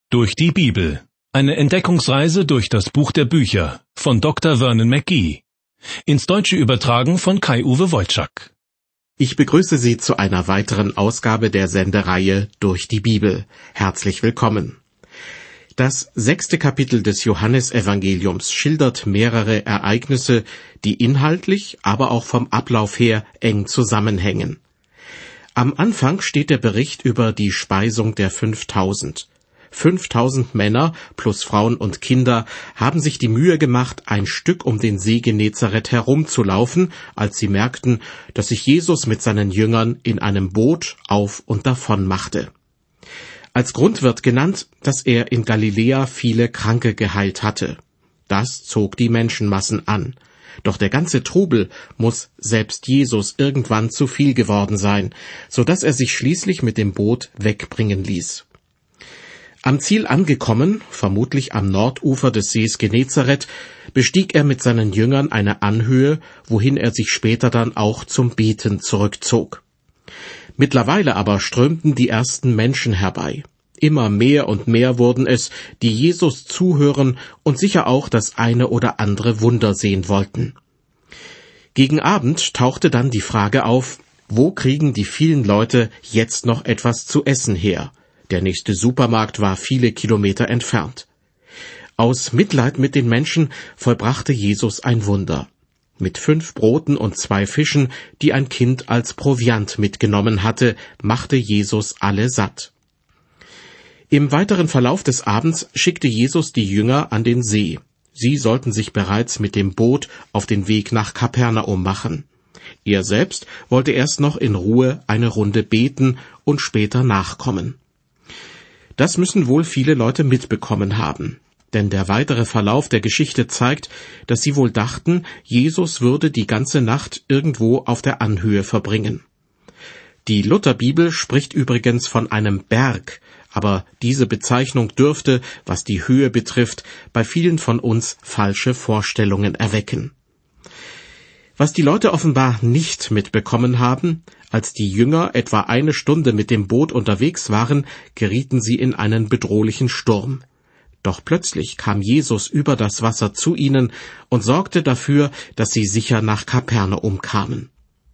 Durch die Bibel. Eine Entdeckungsreise durch das Buch der Bücher von Dr. Vernon McGee. Ins Deutsche übertragen von Kai-Uwe Wojczak. Ich begrüße Sie zu einer weiteren Ausgabe der Sendereihe Durch die Bibel. Herzlich willkommen. Das 6. Kapitel des Johannesevangeliums schildert mehrere Ereignisse, die inhaltlich, aber auch vom Ablauf her eng zusammenhängen. Am Anfang steht der Bericht über die Speisung der 5000. 5000 Männer plus Frauen und Kinder haben sich die Mühe gemacht, ein Stück um den See Genezareth herumzulaufen, als sie merkten, dass sich Jesus mit seinen Jüngern in einem Boot auf und davon machte. Als Grund wird genannt, dass er in Galiläa viele Kranke geheilt hatte. Das zog die Menschenmassen an. Doch der ganze Trubel muss selbst Jesus irgendwann zu viel geworden sein, so dass er sich schließlich mit dem Boot wegbringen ließ. Am Ziel angekommen, vermutlich am Nordufer des Sees Genezareth, bestieg er mit seinen Jüngern eine Anhöhe, wohin er sich später dann auch zum Beten zurückzog. Mittlerweile aber strömten die ersten Menschen herbei. Immer mehr und mehr wurden es, die Jesus zuhören und sicher auch das eine oder andere Wunder sehen wollten. Gegen Abend tauchte dann die Frage auf, wo kriegen die vielen Leute jetzt noch etwas zu essen her? Der nächste Supermarkt war viele Kilometer entfernt. Aus Mitleid mit den Menschen vollbrachte Jesus ein Wunder. Mit 5 Broten und 2 Fischen, die ein Kind als Proviant mitgenommen hatte, machte Jesus alle satt. Im weiteren Verlauf des Abends schickte Jesus die Jünger an den See. Sie sollten sich bereits mit dem Boot auf den Weg nach Kapernaum machen. Er selbst wollte erst noch in Ruhe eine Runde beten und später nachkommen. Das müssen wohl viele Leute mitbekommen haben, denn der weitere Verlauf der Geschichte zeigt, dass sie wohl dachten, Jesus würde die ganze Nacht irgendwo auf der Anhöhe verbringen. Die Lutherbibel spricht übrigens von einem Berg, aber diese Bezeichnung dürfte, was die Höhe betrifft, bei vielen von uns falsche Vorstellungen erwecken. Was die Leute offenbar nicht mitbekommen haben, als die Jünger etwa 1 Stunde mit dem Boot unterwegs waren, gerieten sie in einen bedrohlichen Sturm. Doch plötzlich kam Jesus über das Wasser zu ihnen und sorgte dafür, dass sie sicher nach Kapernaum kamen.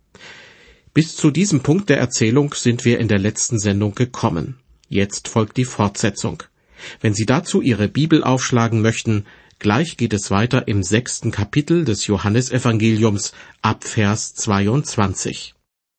Bis zu diesem Punkt der Erzählung sind wir in der letzten Sendung gekommen. Jetzt folgt die Fortsetzung. Wenn Sie dazu Ihre Bibel aufschlagen möchten, gleich geht es weiter im 6. Kapitel des Johannesevangeliums ab Vers 22.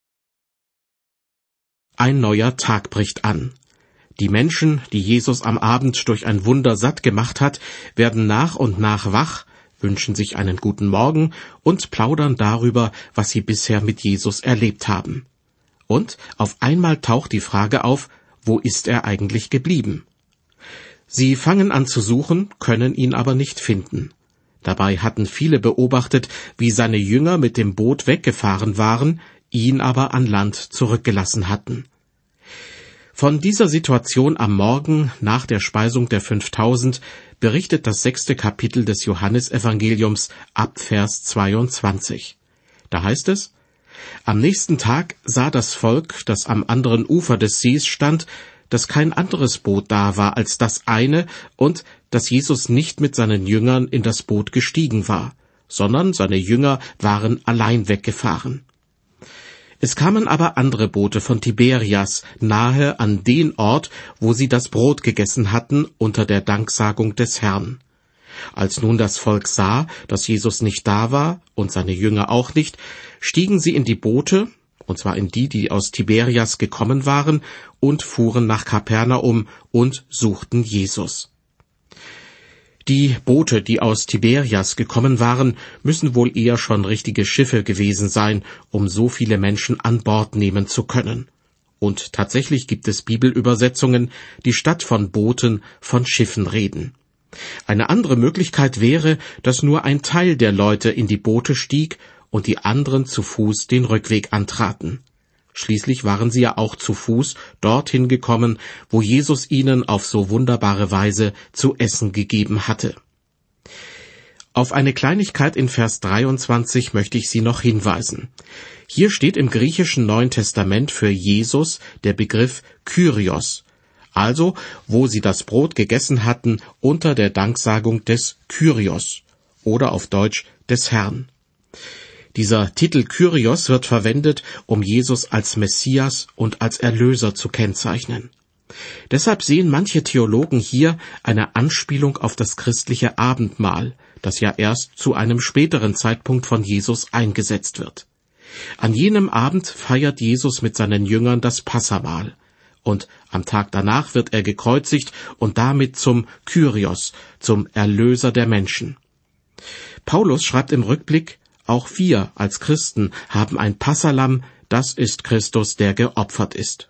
Ein neuer Tag bricht an. Die Menschen, die Jesus am Abend durch ein Wunder satt gemacht hat, werden nach und nach wach, wünschen sich einen guten Morgen und plaudern darüber, was sie bisher mit Jesus erlebt haben. Und auf einmal taucht die Frage auf, wo ist er eigentlich geblieben? Sie fangen an zu suchen, können ihn aber nicht finden. Dabei hatten viele beobachtet, wie seine Jünger mit dem Boot weggefahren waren, ihn aber an Land zurückgelassen hatten. Von dieser Situation am Morgen nach der Speisung der 5000 berichtet das 6. Kapitel des Johannesevangeliums ab Vers 22. Da heißt es: Am nächsten Tag sah das Volk, das am anderen Ufer des Sees stand, dass kein anderes Boot da war als das eine und dass Jesus nicht mit seinen Jüngern in das Boot gestiegen war, sondern seine Jünger waren allein weggefahren. Es kamen aber andere Boote von Tiberias nahe an den Ort, wo sie das Brot gegessen hatten unter der Danksagung des Herrn. Als nun das Volk sah, dass Jesus nicht da war und seine Jünger auch nicht, stiegen sie in die Boote, und zwar in die aus Tiberias gekommen waren, und fuhren nach Kapernaum und suchten Jesus. Die Boote, die aus Tiberias gekommen waren, müssen wohl eher schon richtige Schiffe gewesen sein, um so viele Menschen an Bord nehmen zu können. Und tatsächlich gibt es Bibelübersetzungen, die statt von Booten von Schiffen reden. Eine andere Möglichkeit wäre, dass nur ein Teil der Leute in die Boote stieg und die anderen zu Fuß den Rückweg antraten. Schließlich waren sie ja auch zu Fuß dorthin gekommen, wo Jesus ihnen auf so wunderbare Weise zu essen gegeben hatte. Auf eine Kleinigkeit in Vers 23 möchte ich Sie noch hinweisen. Hier steht im griechischen Neuen Testament für Jesus der Begriff Kyrios, also wo sie das Brot gegessen hatten unter der Danksagung des Kyrios oder auf Deutsch des Herrn. Dieser Titel Kyrios wird verwendet, um Jesus als Messias und als Erlöser zu kennzeichnen. Deshalb sehen manche Theologen hier eine Anspielung auf das christliche Abendmahl, das ja erst zu einem späteren Zeitpunkt von Jesus eingesetzt wird. An jenem Abend feiert Jesus mit seinen Jüngern das Passahmahl, und am Tag danach wird er gekreuzigt und damit zum Kyrios, zum Erlöser der Menschen. Paulus schreibt im Rückblick: Auch wir als Christen haben ein Passalamm, das ist Christus, der geopfert ist.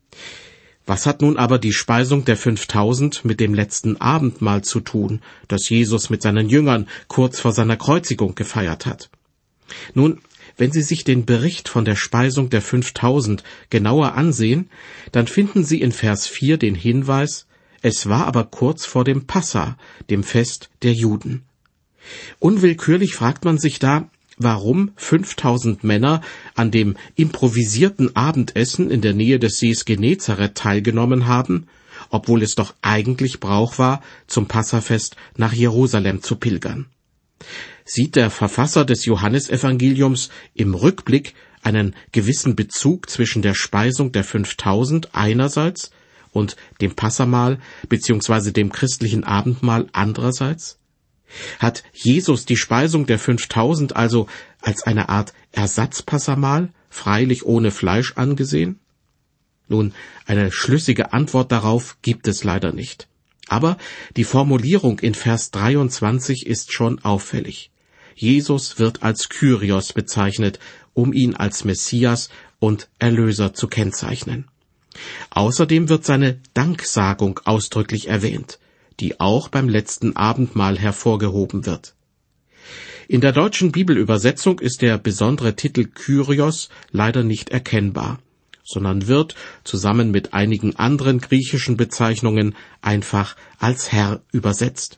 Was hat nun aber die Speisung der 5000 mit dem letzten Abendmahl zu tun, das Jesus mit seinen Jüngern kurz vor seiner Kreuzigung gefeiert hat? Nun, wenn Sie sich den Bericht von der Speisung der 5000 genauer ansehen, dann finden Sie in Vers 4 den Hinweis: Es war aber kurz vor dem Passa, dem Fest der Juden. Unwillkürlich fragt man sich da, warum 5000 Männer an dem improvisierten Abendessen in der Nähe des Sees Genezareth teilgenommen haben, obwohl es doch eigentlich Brauch war, zum Passafest nach Jerusalem zu pilgern. Sieht der Verfasser des Johannesevangeliums im Rückblick einen gewissen Bezug zwischen der Speisung der 5000 einerseits und dem Passahmahl bzw. dem christlichen Abendmahl andererseits? Hat Jesus die Speisung der 5000 also als eine Art Ersatzpassahmahl, freilich ohne Fleisch, angesehen? Nun, eine schlüssige Antwort darauf gibt es leider nicht. Aber die Formulierung in Vers 23 ist schon auffällig. Jesus wird als Kyrios bezeichnet, um ihn als Messias und Erlöser zu kennzeichnen. Außerdem wird seine Danksagung ausdrücklich erwähnt, die auch beim letzten Abendmahl hervorgehoben wird. In der deutschen Bibelübersetzung ist der besondere Titel Kyrios leider nicht erkennbar, sondern wird, zusammen mit einigen anderen griechischen Bezeichnungen, einfach als Herr übersetzt.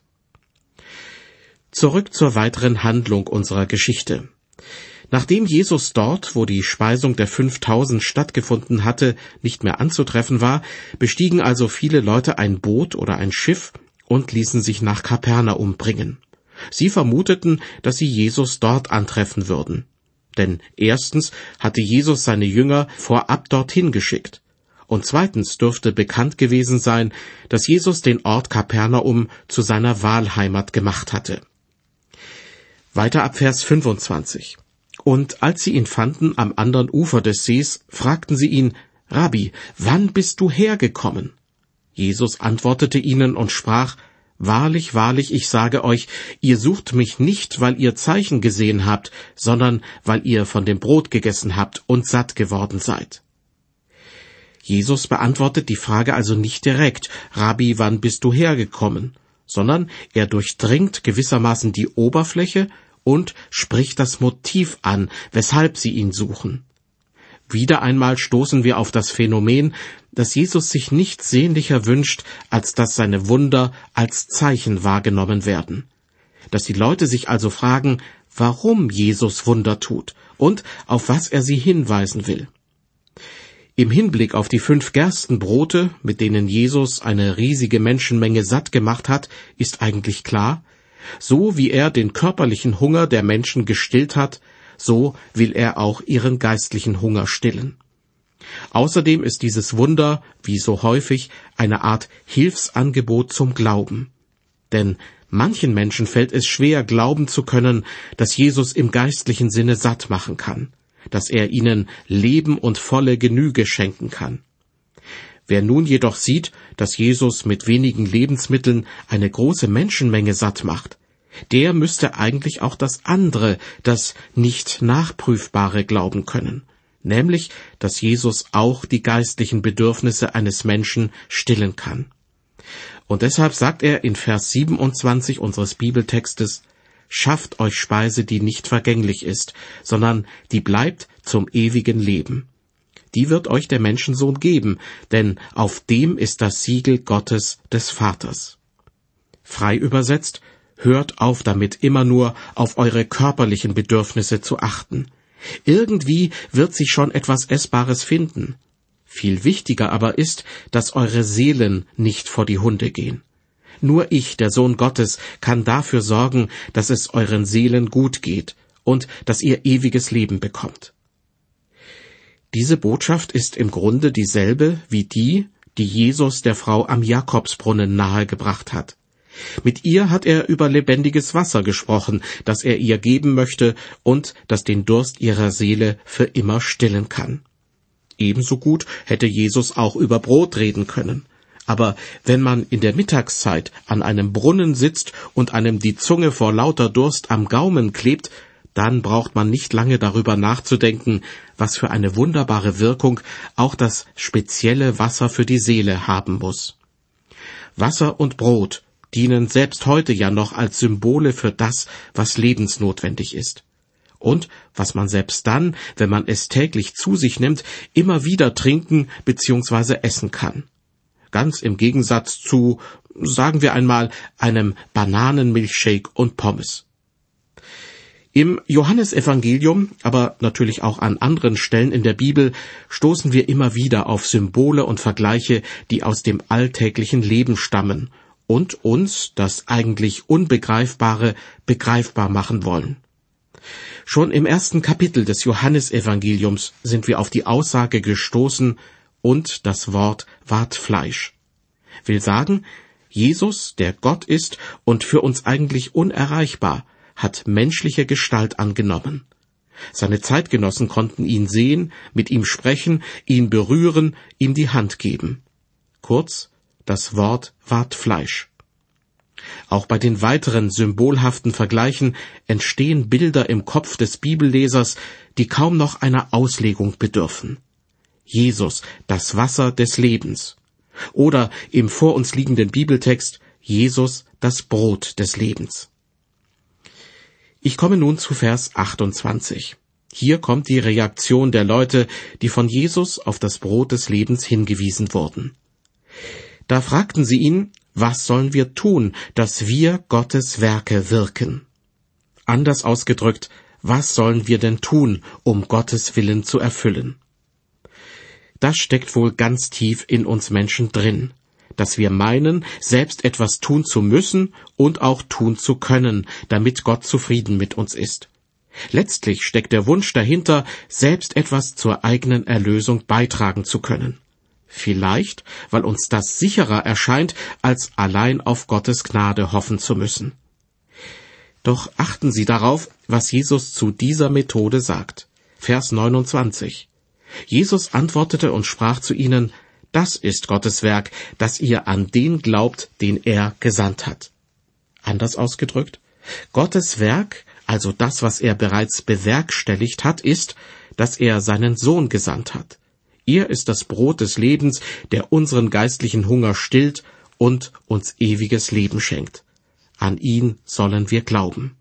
Zurück zur weiteren Handlung unserer Geschichte. Nachdem Jesus dort, wo die Speisung der 5000 stattgefunden hatte, nicht mehr anzutreffen war, bestiegen also viele Leute ein Boot oder ein Schiff und ließen sich nach Kapernaum bringen. Sie vermuteten, dass sie Jesus dort antreffen würden. Denn erstens hatte Jesus seine Jünger vorab dorthin geschickt. Und zweitens dürfte bekannt gewesen sein, dass Jesus den Ort Kapernaum zu seiner Wahlheimat gemacht hatte. Weiter ab Vers 25. Und als sie ihn fanden am anderen Ufer des Sees, fragten sie ihn: Rabbi, wann bist du hergekommen? Jesus antwortete ihnen und sprach: Wahrlich, wahrlich, ich sage euch, ihr sucht mich nicht, weil ihr Zeichen gesehen habt, sondern weil ihr von dem Brot gegessen habt und satt geworden seid. Jesus beantwortet die Frage also nicht direkt: Rabbi, wann bist du hergekommen? Sondern er durchdringt gewissermaßen die Oberfläche und spricht das Motiv an, weshalb sie ihn suchen. Wieder einmal stoßen wir auf das Phänomen, dass Jesus sich nichts sehnlicher wünscht, als dass seine Wunder als Zeichen wahrgenommen werden. Dass die Leute sich also fragen, warum Jesus Wunder tut und auf was er sie hinweisen will. Im Hinblick auf die 5 Gerstenbrote, mit denen Jesus eine riesige Menschenmenge satt gemacht hat, ist eigentlich klar: So wie er den körperlichen Hunger der Menschen gestillt hat, so will er auch ihren geistlichen Hunger stillen. Außerdem ist dieses Wunder, wie so häufig, eine Art Hilfsangebot zum Glauben. Denn manchen Menschen fällt es schwer, glauben zu können, dass Jesus im geistlichen Sinne satt machen kann, dass er ihnen Leben und volle Genüge schenken kann. Wer nun jedoch sieht, dass Jesus mit wenigen Lebensmitteln eine große Menschenmenge satt macht, der müsste eigentlich auch das andere, das nicht Nachprüfbare glauben können, nämlich, dass Jesus auch die geistlichen Bedürfnisse eines Menschen stillen kann. Und deshalb sagt er in Vers 27 unseres Bibeltextes: Schafft euch Speise, die nicht vergänglich ist, sondern die bleibt zum ewigen Leben. Die wird euch der Menschensohn geben, denn auf dem ist das Siegel Gottes des Vaters. Frei übersetzt: Hört auf damit, immer nur auf eure körperlichen Bedürfnisse zu achten. Irgendwie wird sich schon etwas Essbares finden. Viel wichtiger aber ist, dass eure Seelen nicht vor die Hunde gehen. Nur ich, der Sohn Gottes, kann dafür sorgen, dass es euren Seelen gut geht und dass ihr ewiges Leben bekommt. Diese Botschaft ist im Grunde dieselbe wie die Jesus der Frau am Jakobsbrunnen nahegebracht hat. Mit ihr hat er über lebendiges Wasser gesprochen, das er ihr geben möchte und das den Durst ihrer Seele für immer stillen kann. Ebenso gut hätte Jesus auch über Brot reden können. Aber wenn man in der Mittagszeit an einem Brunnen sitzt und einem die Zunge vor lauter Durst am Gaumen klebt, dann braucht man nicht lange darüber nachzudenken, was für eine wunderbare Wirkung auch das spezielle Wasser für die Seele haben muss. Wasser und Brot dienen selbst heute ja noch als Symbole für das, was lebensnotwendig ist. Und was man selbst dann, wenn man es täglich zu sich nimmt, immer wieder trinken bzw. essen kann. Ganz im Gegensatz zu, sagen wir einmal, einem Bananenmilchshake und Pommes. Im Johannesevangelium, aber natürlich auch an anderen Stellen in der Bibel, stoßen wir immer wieder auf Symbole und Vergleiche, die aus dem alltäglichen Leben stammen und uns das eigentlich Unbegreifbare begreifbar machen wollen. Schon im 1. Kapitel des Johannesevangeliums sind wir auf die Aussage gestoßen, und das Wort ward Fleisch. Will sagen, Jesus, der Gott ist und für uns eigentlich unerreichbar, hat menschliche Gestalt angenommen. Seine Zeitgenossen konnten ihn sehen, mit ihm sprechen, ihn berühren, ihm die Hand geben. Kurz, das Wort ward Fleisch. Auch bei den weiteren symbolhaften Vergleichen entstehen Bilder im Kopf des Bibellesers, die kaum noch einer Auslegung bedürfen. Jesus, das Wasser des Lebens. Oder im vor uns liegenden Bibeltext Jesus, das Brot des Lebens. Ich komme nun zu Vers 28. Hier kommt die Reaktion der Leute, die von Jesus auf das Brot des Lebens hingewiesen wurden. Da fragten sie ihn, was sollen wir tun, dass wir Gottes Werke wirken? Anders ausgedrückt, was sollen wir denn tun, um Gottes Willen zu erfüllen? Das steckt wohl ganz tief in uns Menschen drin, dass wir meinen, selbst etwas tun zu müssen und auch tun zu können, damit Gott zufrieden mit uns ist. Letztlich steckt der Wunsch dahinter, selbst etwas zur eigenen Erlösung beitragen zu können. Vielleicht, weil uns das sicherer erscheint, als allein auf Gottes Gnade hoffen zu müssen. Doch achten Sie darauf, was Jesus zu dieser Methode sagt. Vers 29. Jesus antwortete und sprach zu ihnen, das ist Gottes Werk, dass ihr an den glaubt, den er gesandt hat. Anders ausgedrückt, Gottes Werk, also das, was er bereits bewerkstelligt hat, ist, dass er seinen Sohn gesandt hat. Er ist das Brot des Lebens, der unseren geistlichen Hunger stillt und uns ewiges Leben schenkt. An ihn sollen wir glauben.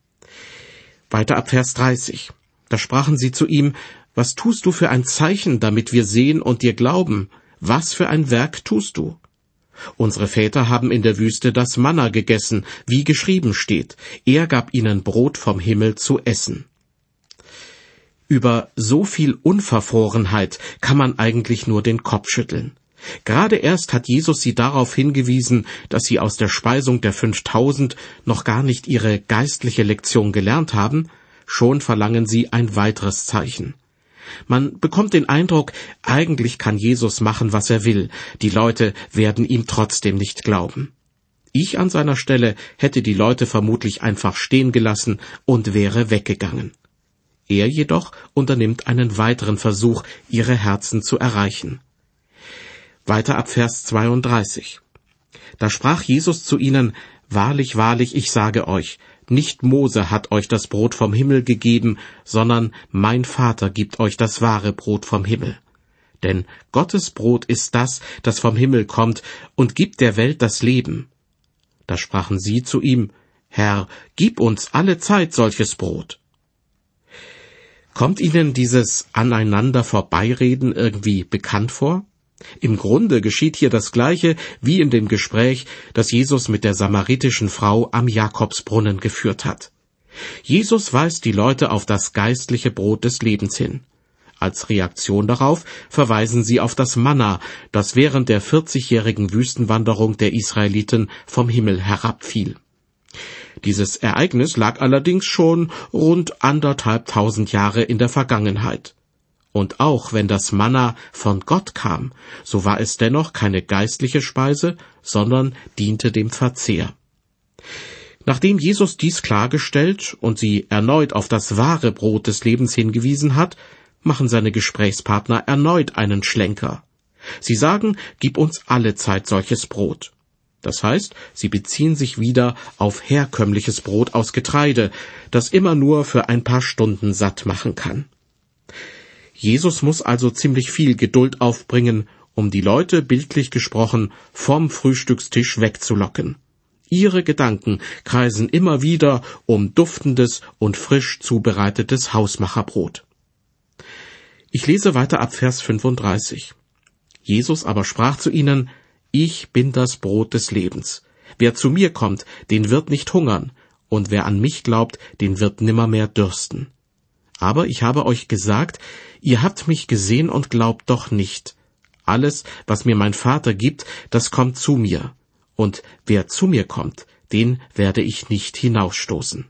Weiter ab Vers 30. Da sprachen sie zu ihm, was tust du für ein Zeichen, damit wir sehen und dir glauben? Was für ein Werk tust du? Unsere Väter haben in der Wüste das Manna gegessen, wie geschrieben steht. Er gab ihnen Brot vom Himmel zu essen. Über so viel Unverfrorenheit kann man eigentlich nur den Kopf schütteln. Gerade erst hat Jesus sie darauf hingewiesen, dass sie aus der Speisung der 5000 noch gar nicht ihre geistliche Lektion gelernt haben, schon verlangen sie ein weiteres Zeichen. Man bekommt den Eindruck, eigentlich kann Jesus machen, was er will. Die Leute werden ihm trotzdem nicht glauben. Ich an seiner Stelle hätte die Leute vermutlich einfach stehen gelassen und wäre weggegangen. Er jedoch unternimmt einen weiteren Versuch, ihre Herzen zu erreichen. Weiter ab Vers 32. Da sprach Jesus zu ihnen, wahrlich, wahrlich, ich sage euch, nicht Mose hat euch das Brot vom Himmel gegeben, sondern mein Vater gibt euch das wahre Brot vom Himmel. Denn Gottes Brot ist das, das vom Himmel kommt und gibt der Welt das Leben. Da sprachen sie zu ihm, Herr, gib uns alle Zeit solches Brot. Kommt Ihnen dieses aneinander Vorbeireden irgendwie bekannt vor? Im Grunde geschieht hier das Gleiche wie in dem Gespräch, das Jesus mit der samaritischen Frau am Jakobsbrunnen geführt hat. Jesus weist die Leute auf das geistliche Brot des Lebens hin. Als Reaktion darauf verweisen sie auf das Manna, das während der 40-jährigen Wüstenwanderung der Israeliten vom Himmel herabfiel. Dieses Ereignis lag allerdings schon rund 1500 Jahre in der Vergangenheit. Und auch wenn das Manna von Gott kam, so war es dennoch keine geistliche Speise, sondern diente dem Verzehr. Nachdem Jesus dies klargestellt und sie erneut auf das wahre Brot des Lebens hingewiesen hat, machen seine Gesprächspartner erneut einen Schlenker. Sie sagen, gib uns allezeit solches Brot. Das heißt, sie beziehen sich wieder auf herkömmliches Brot aus Getreide, das immer nur für ein paar Stunden satt machen kann. Jesus muss also ziemlich viel Geduld aufbringen, um die Leute, bildlich gesprochen, vom Frühstückstisch wegzulocken. Ihre Gedanken kreisen immer wieder um duftendes und frisch zubereitetes Hausmacherbrot. Ich lese weiter ab Vers 35. Jesus aber sprach zu ihnen: Ich bin das Brot des Lebens. Wer zu mir kommt, den wird nicht hungern, und wer an mich glaubt, den wird nimmermehr dürsten. Aber ich habe euch gesagt, ihr habt mich gesehen und glaubt doch nicht. Alles, was mir mein Vater gibt, das kommt zu mir. Und wer zu mir kommt, den werde ich nicht hinausstoßen.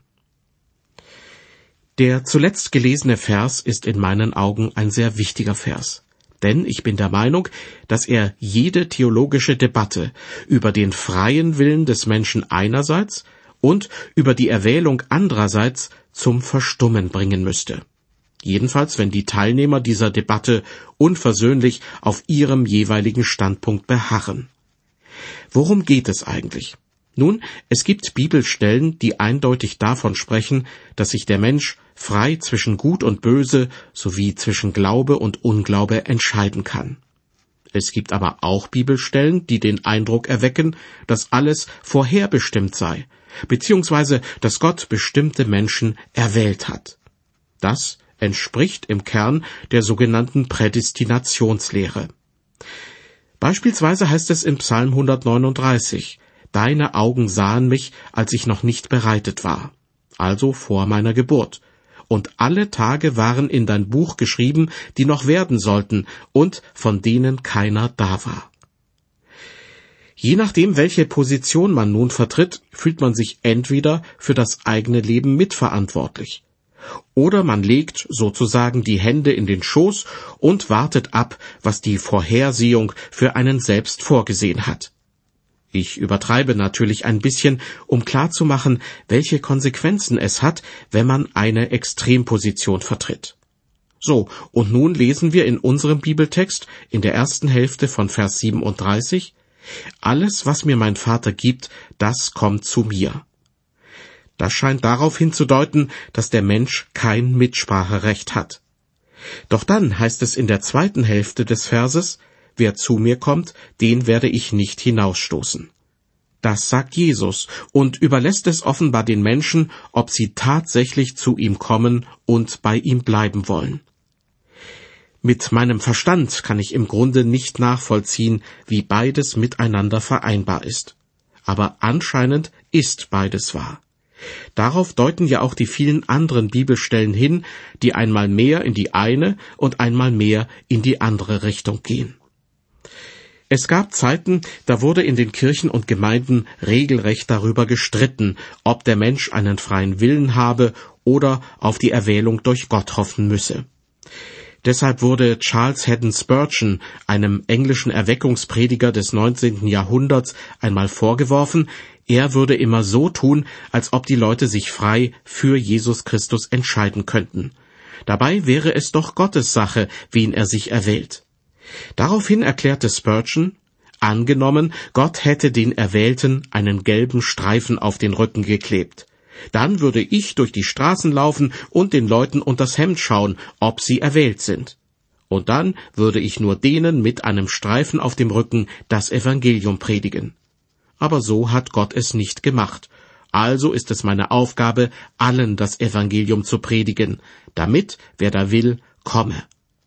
Der zuletzt gelesene Vers ist in meinen Augen ein sehr wichtiger Vers. Denn ich bin der Meinung, dass er jede theologische Debatte über den freien Willen des Menschen einerseits und über die Erwählung andererseits zum Verstummen bringen müsste. Jedenfalls, wenn die Teilnehmer dieser Debatte unversöhnlich auf ihrem jeweiligen Standpunkt beharren. Worum geht es eigentlich? Nun, es gibt Bibelstellen, die eindeutig davon sprechen, dass sich der Mensch frei zwischen Gut und Böse sowie zwischen Glaube und Unglaube entscheiden kann. Es gibt aber auch Bibelstellen, die den Eindruck erwecken, dass alles vorherbestimmt sei, beziehungsweise dass Gott bestimmte Menschen erwählt hat. Das entspricht im Kern der sogenannten Prädestinationslehre. Beispielsweise heißt es im Psalm 139, Deine Augen sahen mich, als ich noch nicht bereitet war, also vor meiner Geburt. Und alle Tage waren in dein Buch geschrieben, die noch werden sollten, und von denen keiner da war. Je nachdem, welche Position man nun vertritt, fühlt man sich entweder für das eigene Leben mitverantwortlich. Oder man legt sozusagen die Hände in den Schoß und wartet ab, was die Vorhersehung für einen selbst vorgesehen hat. Ich übertreibe natürlich ein bisschen, um klarzumachen, welche Konsequenzen es hat, wenn man eine Extremposition vertritt. So, und nun lesen wir in unserem Bibeltext in der ersten Hälfte von Vers 37, Alles, was mir mein Vater gibt, das kommt zu mir. Das scheint darauf hinzudeuten, dass der Mensch kein Mitspracherecht hat. Doch dann heißt es in der zweiten Hälfte des Verses, Wer zu mir kommt, den werde ich nicht hinausstoßen. Das sagt Jesus und überlässt es offenbar den Menschen, ob sie tatsächlich zu ihm kommen und bei ihm bleiben wollen. Mit meinem Verstand kann ich im Grunde nicht nachvollziehen, wie beides miteinander vereinbar ist. Aber anscheinend ist beides wahr. Darauf deuten ja auch die vielen anderen Bibelstellen hin, die einmal mehr in die eine und einmal mehr in die andere Richtung gehen. Es gab Zeiten, da wurde in den Kirchen und Gemeinden regelrecht darüber gestritten, ob der Mensch einen freien Willen habe oder auf die Erwählung durch Gott hoffen müsse. Deshalb wurde Charles Haddon Spurgeon, einem englischen Erweckungsprediger des 19. Jahrhunderts, einmal vorgeworfen, er würde immer so tun, als ob die Leute sich frei für Jesus Christus entscheiden könnten. Dabei wäre es doch Gottes Sache, wen er sich erwählt. Daraufhin erklärte Spurgeon, angenommen, Gott hätte den Erwählten einen gelben Streifen auf den Rücken geklebt. Dann würde ich durch die Straßen laufen und den Leuten unters Hemd schauen, ob sie erwählt sind. Und dann würde ich nur denen mit einem Streifen auf dem Rücken das Evangelium predigen. Aber so hat Gott es nicht gemacht. Also ist es meine Aufgabe, allen das Evangelium zu predigen, damit, wer da will, komme.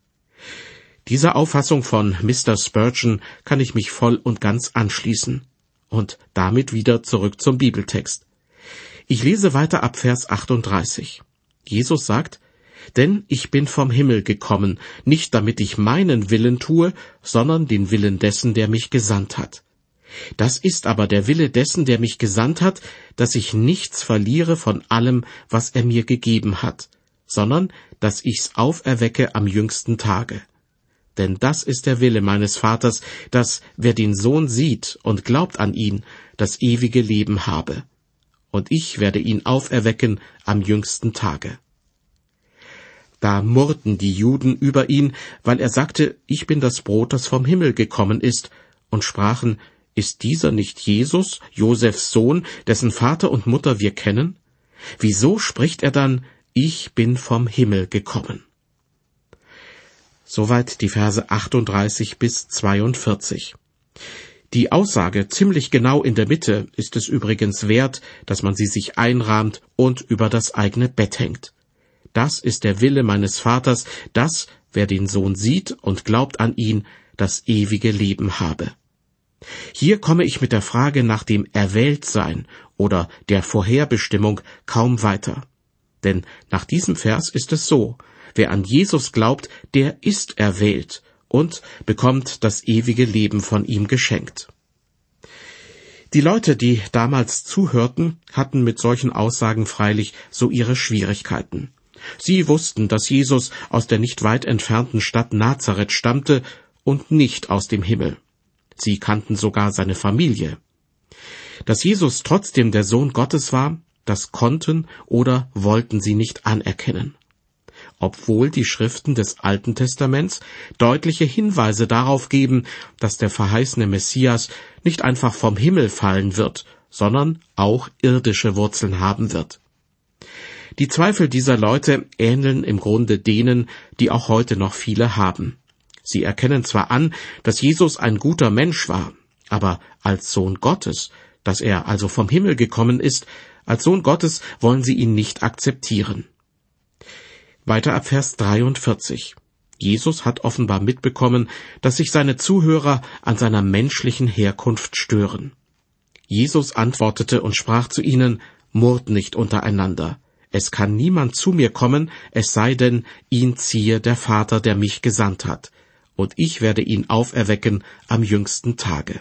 Dieser Auffassung von Mr. Spurgeon kann ich mich voll und ganz anschließen. Und damit wieder zurück zum Bibeltext. Ich lese weiter ab Vers 38. Jesus sagt, Denn ich bin vom Himmel gekommen, nicht damit ich meinen Willen tue, sondern den Willen dessen, der mich gesandt hat. Das ist aber der Wille dessen, der mich gesandt hat, dass ich nichts verliere von allem, was er mir gegeben hat, sondern dass ich's auferwecke am jüngsten Tage. Denn das ist der Wille meines Vaters, dass, wer den Sohn sieht und glaubt an ihn, das ewige Leben habe. Und ich werde ihn auferwecken am jüngsten Tage. Da murrten die Juden über ihn, weil er sagte, ich bin das Brot, das vom Himmel gekommen ist, und sprachen, ist dieser nicht Jesus, Josefs Sohn, dessen Vater und Mutter wir kennen? Wieso spricht er dann, ich bin vom Himmel gekommen? Soweit die Verse 38 bis 42. Die Aussage ziemlich genau in der Mitte ist es übrigens wert, dass man sie sich einrahmt und über das eigene Bett hängt. Das ist der Wille meines Vaters, dass, wer den Sohn sieht und glaubt an ihn, das ewige Leben habe. Hier komme ich mit der Frage nach dem Erwähltsein oder der Vorherbestimmung kaum weiter. Denn nach diesem Vers ist es so, wer an Jesus glaubt, der ist erwählt und bekommt das ewige Leben von ihm geschenkt. Die Leute, die damals zuhörten, hatten mit solchen Aussagen freilich so ihre Schwierigkeiten. Sie wussten, dass Jesus aus der nicht weit entfernten Stadt Nazareth stammte und nicht aus dem Himmel. Sie kannten sogar seine Familie. Dass Jesus trotzdem der Sohn Gottes war, das konnten oder wollten sie nicht anerkennen. Obwohl die Schriften des Alten Testaments deutliche Hinweise darauf geben, dass der verheißene Messias nicht einfach vom Himmel fallen wird, sondern auch irdische Wurzeln haben wird. Die Zweifel dieser Leute ähneln im Grunde denen, die auch heute noch viele haben. Sie erkennen zwar an, dass Jesus ein guter Mensch war, aber als Sohn Gottes, dass er also vom Himmel gekommen ist, als Sohn Gottes wollen sie ihn nicht akzeptieren. Weiter ab Vers 43. Jesus hat offenbar mitbekommen, dass sich seine Zuhörer an seiner menschlichen Herkunft stören. Jesus antwortete und sprach zu ihnen, murrt nicht untereinander. Es kann niemand zu mir kommen, es sei denn, ihn ziehe der Vater, der mich gesandt hat. Und ich werde ihn auferwecken am jüngsten Tage.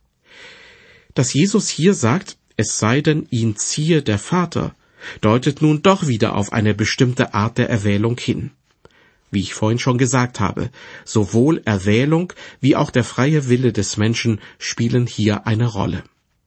Dass Jesus hier sagt, es sei denn, ihn ziehe der Vater, deutet nun doch wieder auf eine bestimmte Art der Erwählung hin. Wie ich vorhin schon gesagt habe, sowohl Erwählung wie auch der freie Wille des Menschen spielen hier eine Rolle.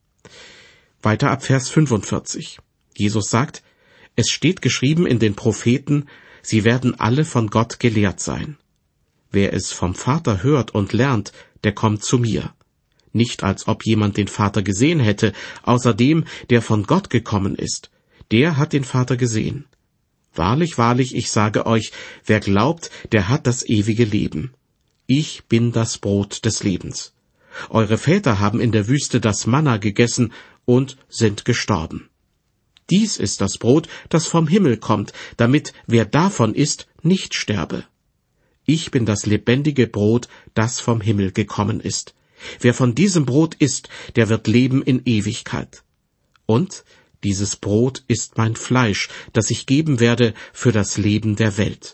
Weiter ab Vers 45. Jesus sagt, es steht geschrieben in den Propheten, sie werden alle von Gott gelehrt sein. Wer es vom Vater hört und lernt, der kommt zu mir. Nicht als ob jemand den Vater gesehen hätte, außer dem, der von Gott gekommen ist. Der hat den Vater gesehen. Wahrlich, wahrlich, ich sage euch, wer glaubt, der hat das ewige Leben. Ich bin das Brot des Lebens. Eure Väter haben in der Wüste das Manna gegessen und sind gestorben. Dies ist das Brot, das vom Himmel kommt, damit wer davon isst, nicht sterbe. Ich bin das lebendige Brot, das vom Himmel gekommen ist. Wer von diesem Brot isst, der wird leben in Ewigkeit. Und dieses Brot ist mein Fleisch, das ich geben werde für das Leben der Welt.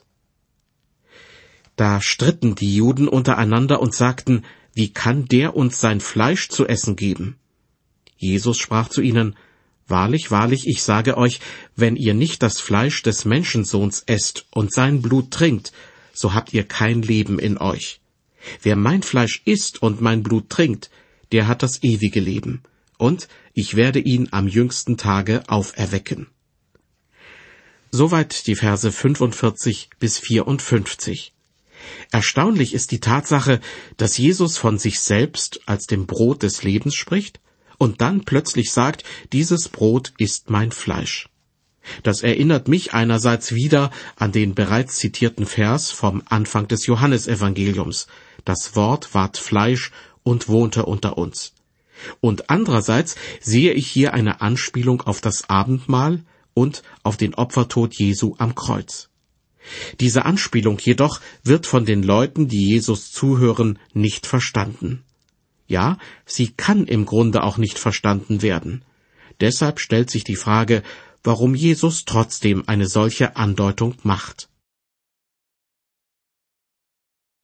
Da stritten die Juden untereinander und sagten, wie kann der uns sein Fleisch zu essen geben? Jesus sprach zu ihnen, wahrlich, wahrlich, ich sage euch, wenn ihr nicht das Fleisch des Menschensohns esst und sein Blut trinkt, so habt ihr kein Leben in euch. Wer mein Fleisch isst und mein Blut trinkt, der hat das ewige Leben, und ich werde ihn am jüngsten Tage auferwecken. Soweit die Verse 45 bis 54. Erstaunlich ist die Tatsache, dass Jesus von sich selbst als dem Brot des Lebens spricht und dann plötzlich sagt, dieses Brot ist mein Fleisch. Das erinnert mich einerseits wieder an den bereits zitierten Vers vom Anfang des Johannesevangeliums. Das Wort ward Fleisch und wohnte unter uns. Und andererseits sehe ich hier eine Anspielung auf das Abendmahl und auf den Opfertod Jesu am Kreuz. Diese Anspielung jedoch wird von den Leuten, die Jesus zuhören, nicht verstanden. Ja, sie kann im Grunde auch nicht verstanden werden. Deshalb stellt sich die Frage, warum Jesus trotzdem eine solche Andeutung macht.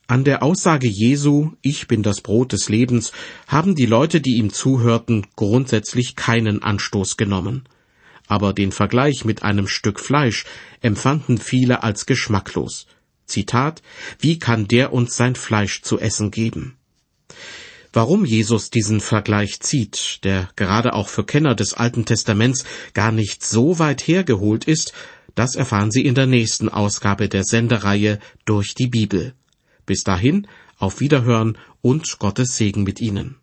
An der Aussage Jesu, ich bin das Brot des Lebens, haben die Leute, die ihm zuhörten, grundsätzlich keinen Anstoß genommen. Aber den Vergleich mit einem Stück Fleisch empfanden viele als geschmacklos. Zitat, wie kann der uns sein Fleisch zu essen geben? Warum Jesus diesen Vergleich zieht, der gerade auch für Kenner des Alten Testaments gar nicht so weit hergeholt ist, das erfahren Sie in der nächsten Ausgabe der Sendereihe Durch die Bibel. Bis dahin, auf Wiederhören und Gottes Segen mit Ihnen.